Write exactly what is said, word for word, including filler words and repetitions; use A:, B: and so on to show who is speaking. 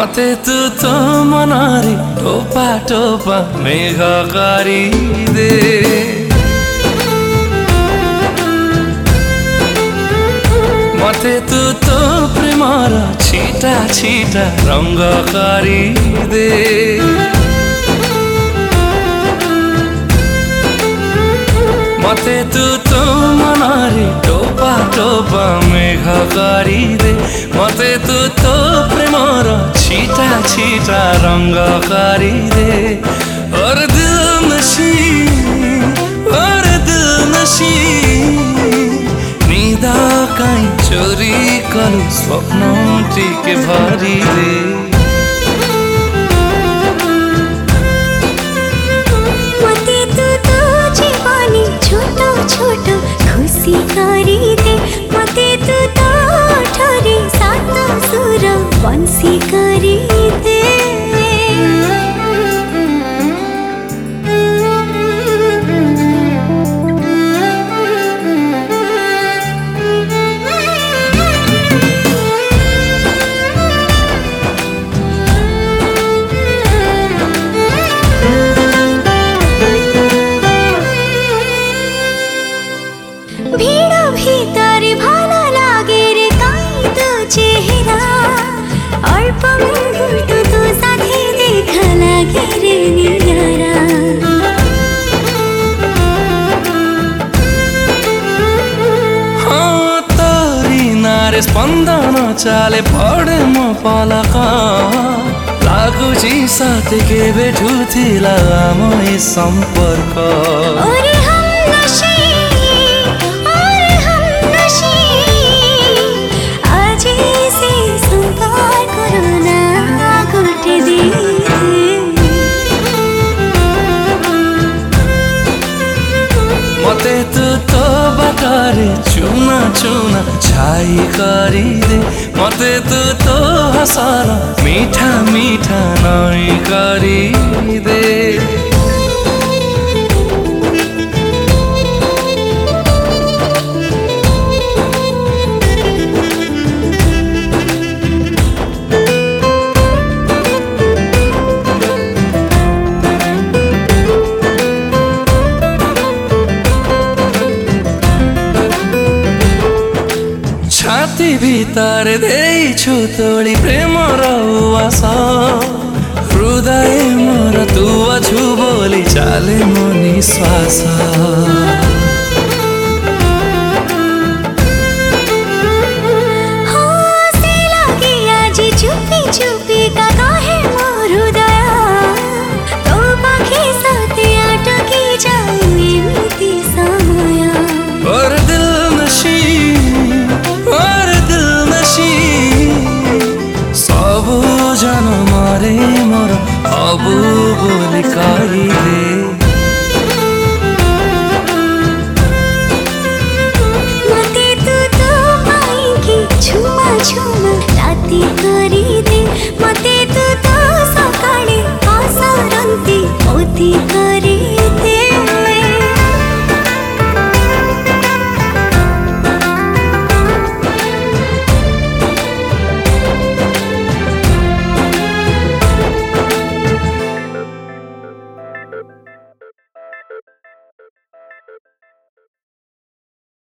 A: मते तू तो मनारी टोपा टोपा मेघ दे मते तू तो प्रेमर छिटा छिटा रंग दे मते तू तो मनारी टोपा टोपा मेघ दे मते तू तो प्रेमर छिटा छिटा रंग दे और दिल नशी और दिल नशी निदा काई चोरी कलु स्वप्न टिके भरी दे
B: मते तू तो जीवनी छोटो छोटो खुशी करी दे मते तू तो ठरे सात सुर बंसी करी दे भीड़ भीतर भाला लागे रे काई तो चेहरा अल्प मुहूर्त तो साथे देखा लागे रे नियारा
A: हाँ तोरी नारे स्पंदन चाले पड़े मो पलका लागुची साथे के बेठू थिला मोई संपर्क
B: ओरे हम नशी
A: मते तू तो बाटरे चुना चुना छाई करी दे मते तू तो हसार मीठा मीठा नई करी दे छाती भीतर देइछु तोली प्रेम उवास हृदय मोर तू अछु बोली चाले मो निश्वास।